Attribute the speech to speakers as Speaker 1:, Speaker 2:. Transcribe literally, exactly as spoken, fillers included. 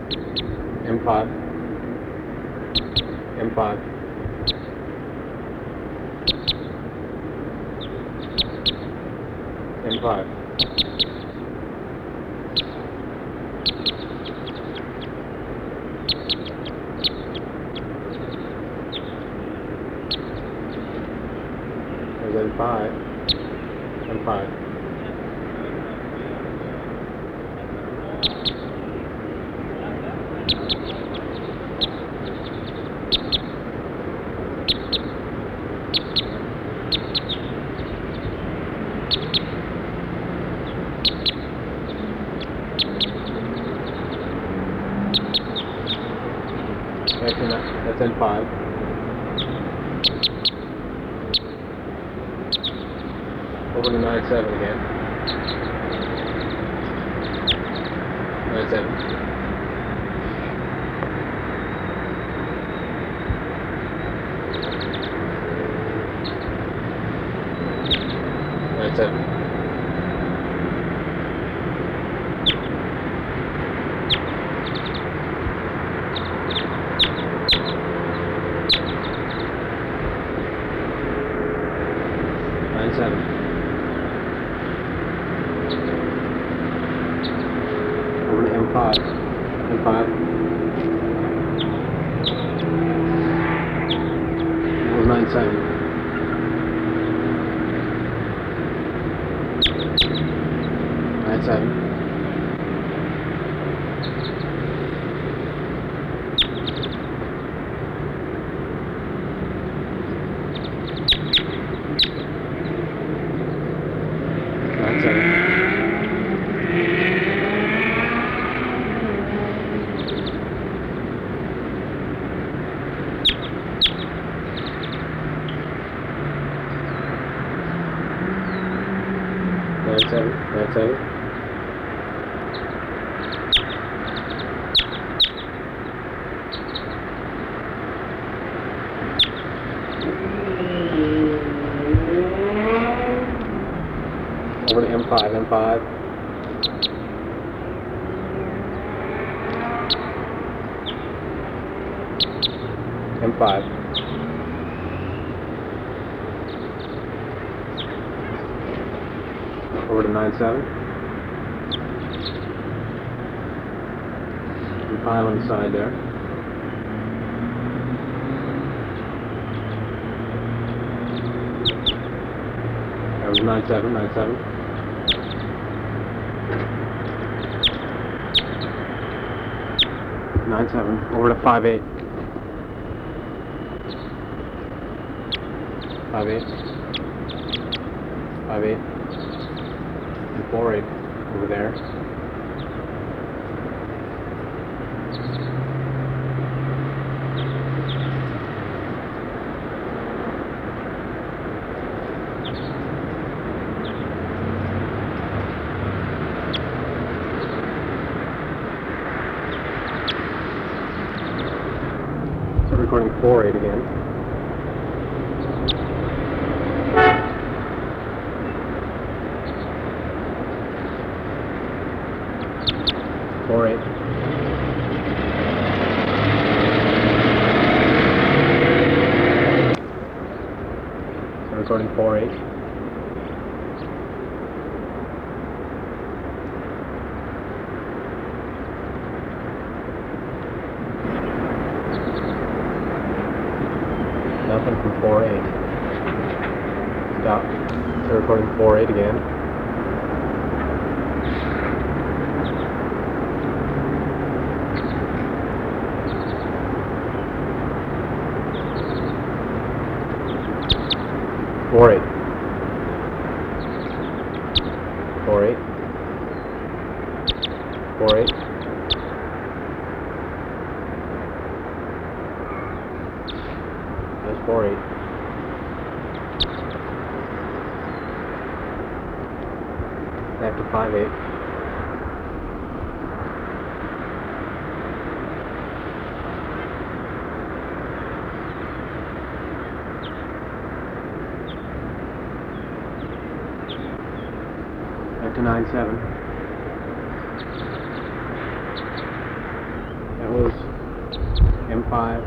Speaker 1: M five. M five. M five. There's M five. M five. That's N five. Over to nine seven again. nine seven. nine seven. nine seven. Over to M five. M five. Over nine seven. nine seven. nine seven. nine seven, nine seven. Over to M five, M five. M five. Over to nine seven. M five on the side there. That was nine seven, nine seven. nine seven. Over to five eight. five eight. five eight. And four eight over there. So recording four eight again. four eight. So recording four eight. Nothing from four eight. Stop. So recording four eight again. four eight. four eight. four eight. That's four eight. Back to five eight. Back to nine seven. that was M five.